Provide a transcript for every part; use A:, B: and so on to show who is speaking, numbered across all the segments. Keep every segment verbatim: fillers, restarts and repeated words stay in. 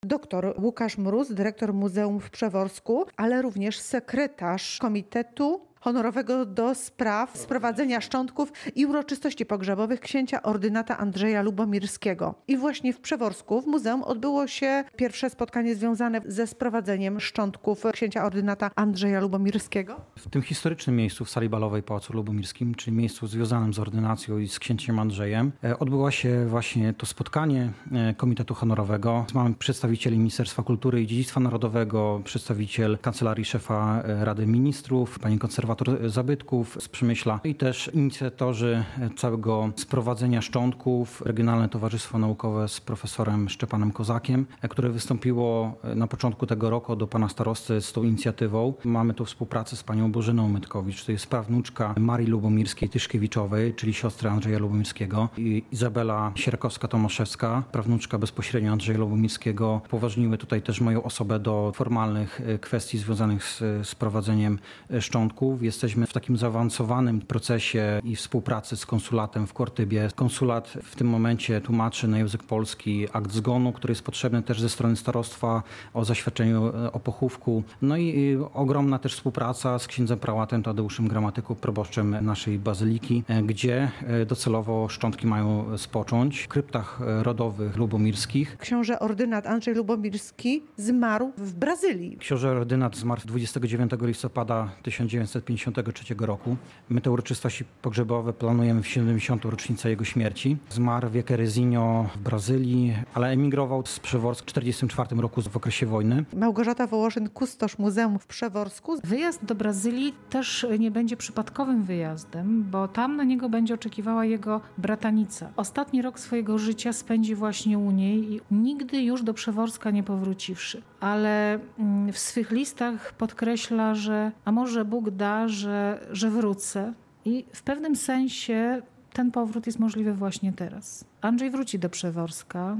A: Doktor Łukasz Mróz, dyrektor Muzeum w Przeworsku, ale również sekretarz Komitetu Honorowego do spraw sprowadzenia szczątków i uroczystości pogrzebowych księcia ordynata Andrzeja Lubomirskiego. I właśnie w Przeworsku w muzeum odbyło się pierwsze spotkanie związane ze sprowadzeniem szczątków księcia ordynata Andrzeja Lubomirskiego.
B: W tym historycznym miejscu w sali balowej Pałacu Lubomirskim, czyli miejscu związanym z ordynacją i z księciem Andrzejem, odbyło się właśnie to spotkanie Komitetu Honorowego. Mamy przedstawicieli Ministerstwa Kultury i Dziedzictwa Narodowego, przedstawiciel Kancelarii Szefa Rady Ministrów, pani konserwator zabytków z Przemyśla i też inicjatorzy całego sprowadzenia szczątków, Regionalne Towarzystwo Naukowe z profesorem Szczepanem Kozakiem, które wystąpiło na początku tego roku do pana starosty z tą inicjatywą. Mamy tu współpracę z panią Bożyną Mytkowicz, to jest prawnuczka Marii Lubomirskiej-Tyszkiewiczowej, czyli siostry Andrzeja Lubomirskiego, i Izabela Sierakowska-Tomaszewska, prawnuczka bezpośrednio Andrzeja Lubomirskiego. Poważniły tutaj też moją osobę do formalnych kwestii związanych z sprowadzeniem szczątków. Jesteśmy w takim zaawansowanym procesie i współpracy z konsulatem w Kortybie. Konsulat w tym momencie tłumaczy na język polski akt zgonu, który jest potrzebny też ze strony starostwa o zaświadczeniu o pochówku. No i ogromna też współpraca z księdzem prałatem Tadeuszem Gramatyką, proboszczem naszej bazyliki, gdzie docelowo szczątki mają spocząć w kryptach rodowych lubomirskich.
A: Książę ordynat Andrzej Lubomirski zmarł w Brazylii.
B: Książę ordynat zmarł dwudziestego dziewiątego listopada tysiąc dziewięćset pięćdziesiątego trzeciego roku. My te uroczystości pogrzebowe planujemy w siedemdziesiątą rocznicę jego śmierci. Zmarł w Jacarezinho w Brazylii, ale emigrował z Przeworsk w czterdziestym czwartym roku w okresie wojny.
A: Małgorzata Wołoszyn, kustosz Muzeum w Przeworsku.
C: Wyjazd do Brazylii też nie będzie przypadkowym wyjazdem, bo tam na niego będzie oczekiwała jego bratanica. Ostatni rok swojego życia spędzi właśnie u niej i nigdy już do Przeworska nie powróciwszy. Ale w swych listach podkreśla, że a może Bóg da, że, że wrócę. I w pewnym sensie ten powrót jest możliwy właśnie teraz. Andrzej wróci do Przeworska,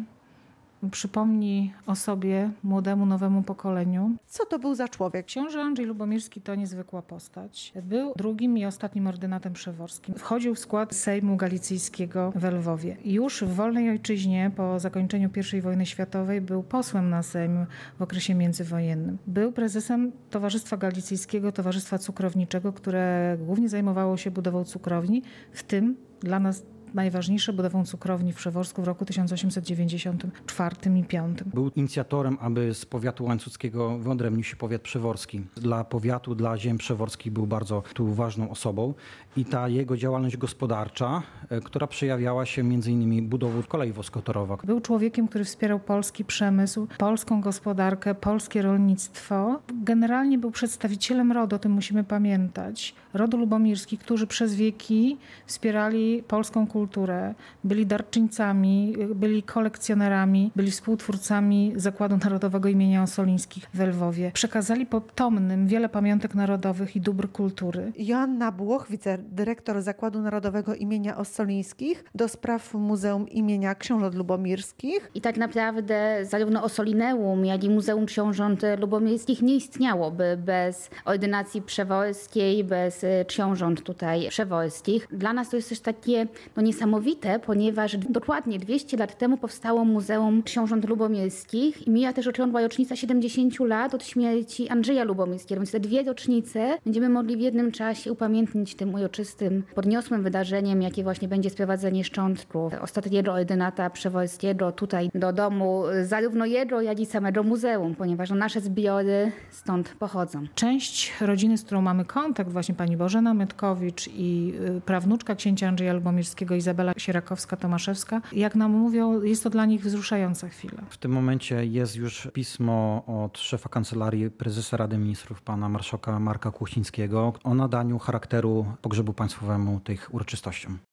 C: przypomni o sobie młodemu, nowemu pokoleniu.
A: Co to był za człowiek?
C: Książę Andrzej Lubomirski to niezwykła postać. Był drugim i ostatnim ordynatem przeworskim. Wchodził w skład Sejmu Galicyjskiego w Lwowie. Już w wolnej ojczyźnie po zakończeniu pierwszej wojny światowej był posłem na Sejm w okresie międzywojennym. Był prezesem Towarzystwa Galicyjskiego, Towarzystwa Cukrowniczego, które głównie zajmowało się budową cukrowni, w tym dla nas najważniejsze budową cukrowni w Przeworsku w roku tysiąc osiemset dziewięćdziesiątym czwartym i piątym.
B: Był inicjatorem, aby z powiatu łańcuckiego wyodrębnił się powiat przeworski. Dla powiatu, dla ziem przeworskich był bardzo tu ważną osobą i ta jego działalność gospodarcza, która przejawiała się między innymi budową kolei wąskotorowych.
C: Był człowiekiem, który wspierał polski przemysł, polską gospodarkę, polskie rolnictwo. Generalnie był przedstawicielem rodu, o tym musimy pamiętać. Rodu Lubomirskich, którzy przez wieki wspierali polską kulturę. kulturę, byli darczyńcami, byli kolekcjonerami, byli współtwórcami Zakładu Narodowego imienia Ossolińskich w Lwowie. Przekazali potomnym wiele pamiątek narodowych i dóbr kultury.
A: Joanna Błoch, wicedyrektor Zakładu Narodowego imienia Ossolińskich do spraw Muzeum imienia Książąt Lubomirskich.
D: I tak naprawdę zarówno Ossolineum, jak i Muzeum Książąt Lubomirskich nie istniałoby bez ordynacji przeworskiej, bez książąt tutaj przeworskich. Dla nas to jest też takie no, niesamowite, ponieważ dokładnie dwieście lat temu powstało Muzeum Książąt Lubomirskich i mija też okrągła rocznica siedemdziesięciu lat od śmierci Andrzeja Lubomirskiego. Więc te dwie rocznice będziemy mogli w jednym czasie upamiętnić tym uroczystym, podniosłym wydarzeniem, jakie właśnie będzie sprowadzenie szczątków ostatniego ordynata przeworskiego tutaj do domu zarówno jego, jak i samego muzeum, ponieważ no, nasze zbiory stąd pochodzą.
C: Część rodziny, z którą mamy kontakt, właśnie pani Bożena Mytkowicz i prawnuczka księcia Andrzeja Lubomirskiego, Izabela Sierakowska-Tomaszewska, jak nam mówią, jest to dla nich wzruszająca chwila.
B: W tym momencie jest już pismo od szefa Kancelarii Prezesa Rady Ministrów, pana marszałka Marka Kuchcińskiego, o nadaniu charakteru pogrzebu państwowemu tych uroczystościom.